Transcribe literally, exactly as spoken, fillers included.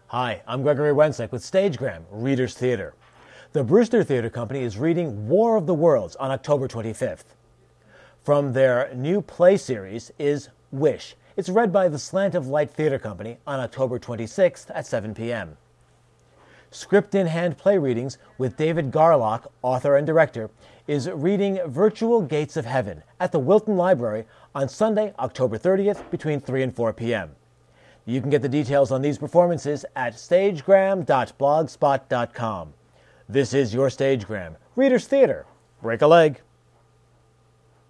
Hi, I'm Gregory Wensick with Stagegram, Reader's Theater. The Brewster Theater Company is reading War of the Worlds on October twenty-fifth. From their new play series is Wish. It's read by the Slant of Light Theater Company on October twenty-sixth at seven p.m. Script-in-hand play readings with David Garlock, author and director, is reading Virtual Gates of Heaven at the Wilton Library on Sunday, October thirtieth between three and four p.m. You can get the details on these performances at stagegram dot blogspot dot com. This is your Stagegram, Reader's Theater. Break a leg.